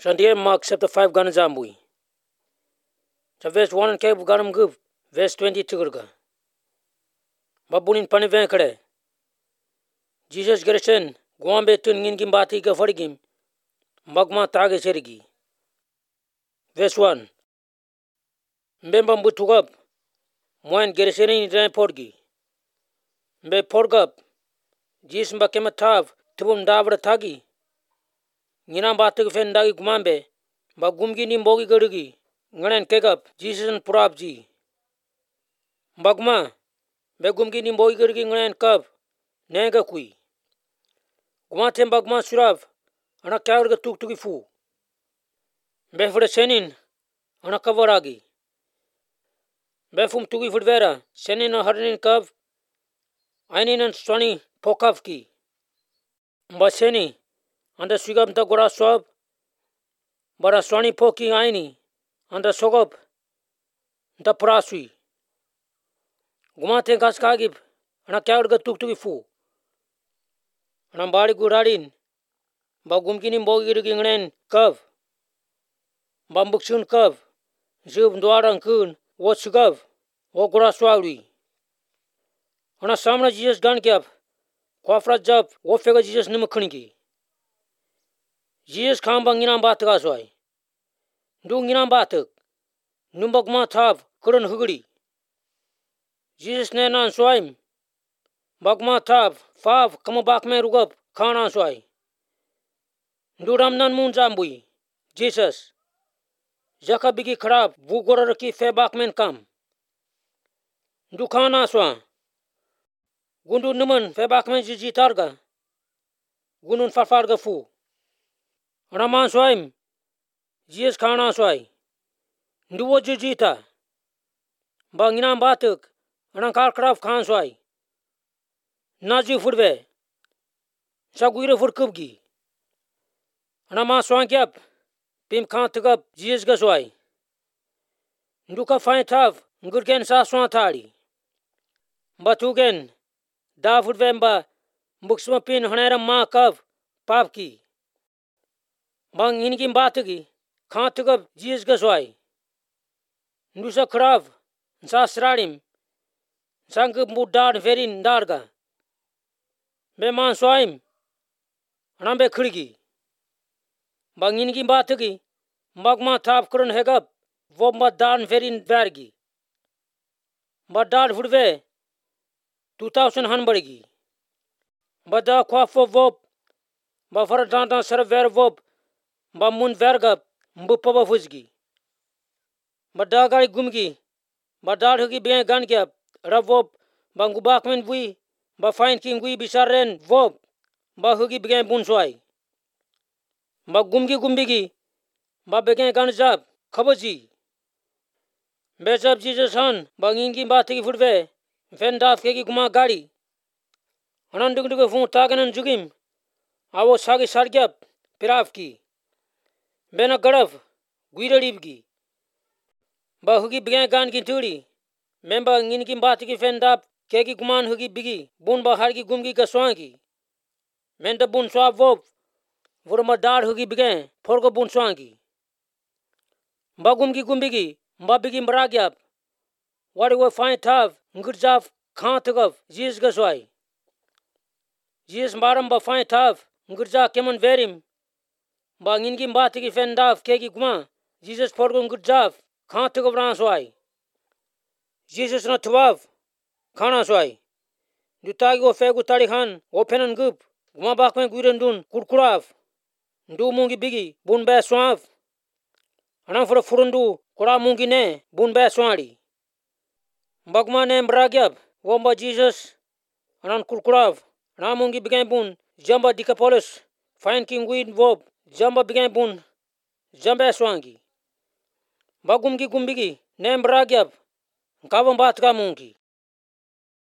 Sandia Mark chapter 5 gana zambui. Sa verse 1 and kebu ganam gub verse 22 gurga. Babunin paniven kare. Jesus Gerson guambe tun ngin gimbati ga farigim. Magma tage serigi. Verse 1. Mbemba mbutugab. Moen Gerseni ni porgi. Mbe porgab. Jesus mba kematav tubum davra tagi. Ngina batuk fendagi gumambe. Ba gumgi ni mbogi garugi. Nganen kegap Jesus and purabji. Bagma. Be gumgi ni mbogi garugi nganen kab. Nega kui. Gumatem bagma surav. Ana kaurga tuk tuki fu. Be fuda senin. Ana kavaragi. Be fum tuki fudvera. Senin na harnin kab. Ainin and swani pokavki. Mba seni. Anda swigam ta gora swab. Bara swani poki aini. Anda sogab. Da praswi. Gumate gas kagib. Ana kaurga tuk tuki fu. Ana bari guradin. Ba gumkini mbogi garugi nganen kab. Bambuksun kab. Zub ndwarang kun. Wo sugav. Wo gora swalwi. Ana samna Jesus gan kyap. Kwafra jab. Wo fega Jesus nimakhniki. Jesus khamba nginam batak aswai. Ndu nginam batak. Numbak ma thav. Kurun huguri. Jesus ne nan swaim. Bagma thav. Fav kama bakme rugab. Khana swai. Ndu ramnan mun zambui. Jesus. Jaka bigi kharab. Vugora raki fe bakmen kam. Ndu khana swa. Gundu numan fe bakmen jitarga. Gundun farfarga fu. Raman swaim. Jesus khana swai. Ndu wo jita. Banginam batuk. Anankar kraf khan swai. Nazi fudve. Saguire fudkubgi. Anama swankyap. Pim khan tugab Jesus gaswai. Ndu ka fain thav. Ngurgen sa swan thari. Batugen. Da fudve mba. Muksma pin haneram ma kav. Papki. Bang ingi mbatugi. Khan tugab Jesus gaswai. Ndu sa krav. Sa sradim. Sangub mudar verin darga. Be man swaim. Anambe khurigi. Bang ingi mbatugi. Magma thav kurun hegab. Wo madan verin vergi. Madar fudve. 2000 han barigi. Bada kwafo vop. Bafara dandan sarver vop. Bamun vergab. Mbupaba fuzgi. Bada gari gumgi. Badar hugi bien gan kyap. Ravop. Bangubak men vui. Ba fain kingui bisaren vop. Ba hugi bien bunswai. Ba gumgi gumbigi. Ba begen gan jab. Khabaji. Bezab Jesus han. Bangingi batigi fudve. Vendaf kegi guma gari. Anan dugdugu fun taganan jugim. Awo sagi sargyap. Pirafki. Bena garaf. Guiralibgi. Ba hugi bien gan ginturi. Memba ngingi batigi vendap. Kegi guman hugi bigi. Bun ba hargi gumgi gaswangi. Menda bun swab vop. Vurma dar hugi bigen. Forgo bun swangi. Ba gumgi gumbigi. Mba bigi mbragyap. Wadi wo fain thav. Ngurjaf khan tugav. Jesus gaswai. Jesus maram ba fain thav. Ngurja keman verim. Ba ngingi batigi vendaf kegi guma. Jesus forgo ngurjaf. Khan tugav ranswai. Jesus na tuwav. Khana swai. Dutagi wo fegu tari khan. Wo penan gup. Guma bakmen guirandun. Kurkurav. Ndu mungi bigi. Bun be swav. Anang fura furundu. Kura mungi ne. Bun be swari. Bagma ne mbragyab. Womba Jesus. Anang kurkurav. Anang mungi bigen bun. Jamba dikapolis. Fain kingui vob. Jamba bigen bun. Jamba swangi. Bagumgi gumbigi. Ne mbragyab. Kabam batka mungi.